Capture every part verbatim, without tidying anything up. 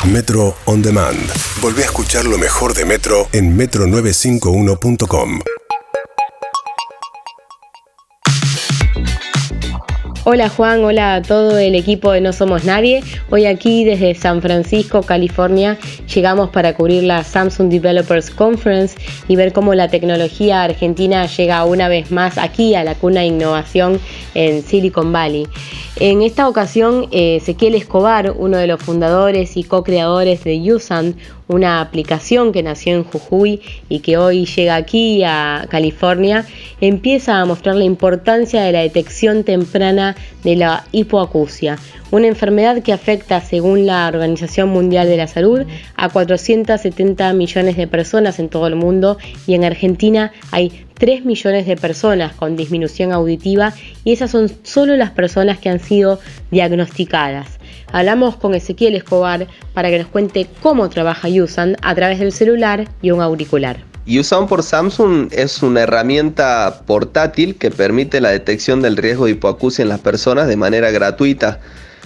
Metro On Demand. Volvé a escuchar lo mejor de Metro en metro novecientos cincuenta y uno punto com. Hola Juan, hola a todo el equipo de No Somos Nadie. Hoy aquí desde San Francisco, California, llegamos para cubrir la Samsung Developers Conference y ver cómo la tecnología argentina llega una vez más aquí a la cuna de innovación en Silicon Valley. En esta ocasión, eh, Ezequiel Escobar, uno de los fundadores y co-creadores de Usand, una aplicación que nació en Jujuy y que hoy llega aquí a California, empieza a mostrar la importancia de la detección temprana de la hipoacusia, una enfermedad que afecta, según la Organización Mundial de la Salud, a cuatrocientos setenta millones de personas en todo el mundo, y en Argentina hay tres millones de personas con disminución auditiva, y esas son solo las personas que han sido diagnosticadas. Hablamos con Ezequiel Escobar para que nos cuente cómo trabaja Usand a través del celular y un auricular. Usand por Samsung es una herramienta portátil que permite la detección del riesgo de hipoacusia en las personas de manera gratuita.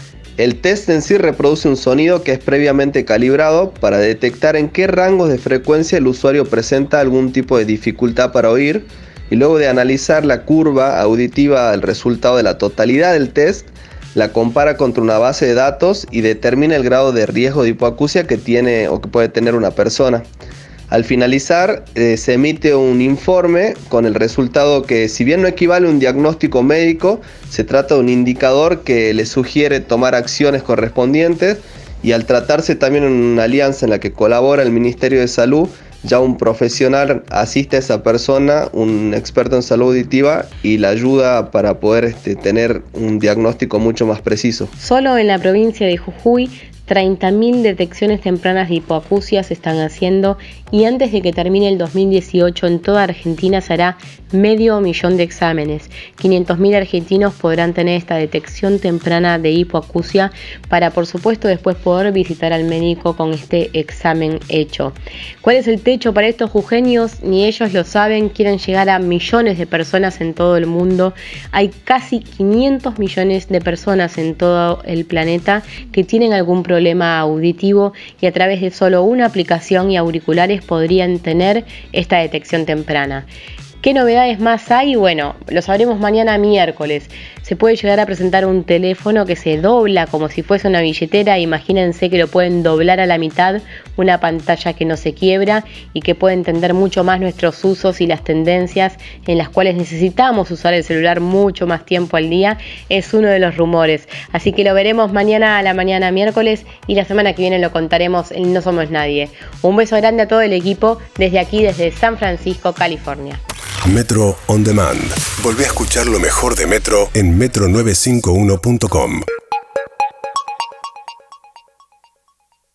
El test en sí reproduce un sonido que es previamente calibrado para detectar en qué rangos de frecuencia el usuario presenta algún tipo de dificultad para oír, y luego de analizar la curva auditiva del resultado de la totalidad del test, la compara contra una base de datos y determina el grado de riesgo de hipoacusia que tiene o que puede tener una persona. Al finalizar, eh, se emite un informe con el resultado que, si bien no equivale a un diagnóstico médico, se trata de un indicador que le sugiere tomar acciones correspondientes, y al tratarse también de una alianza en la que colabora el Ministerio de Salud, ya un profesional asiste a esa persona, un experto en salud auditiva, y la ayuda para poder este, tener un diagnóstico mucho más preciso. Solo en la provincia de Jujuy, treinta mil detecciones tempranas de hipoacusia se están haciendo, y antes de que termine el dos mil dieciocho en toda Argentina se hará medio millón de exámenes. quinientos mil argentinos podrán tener esta detección temprana de hipoacusia para, por supuesto, después poder visitar al médico con este examen hecho. ¿Cuál es el techo para estos jujeños? Ni ellos lo saben. Quieren llegar a millones de personas en todo el mundo. Hay casi quinientos millones de personas en todo el planeta que tienen algún problema problema auditivo, y a través de solo una aplicación y auriculares podrían tener esta detección temprana. ¿Qué novedades más hay? Bueno, lo sabremos mañana miércoles. Se puede llegar a presentar un teléfono que se dobla como si fuese una billetera. Imagínense que lo pueden doblar a la mitad, una pantalla que no se quiebra y que puede entender mucho más nuestros usos y las tendencias en las cuales necesitamos usar el celular mucho más tiempo al día. Es uno de los rumores. Así que lo veremos mañana a la mañana miércoles, y la semana que viene lo contaremos en No Somos Nadie. Un beso grande a todo el equipo desde aquí, desde San Francisco, California. Metro On Demand. Volvé a escuchar lo mejor de Metro en metro novecientos cincuenta y uno punto com.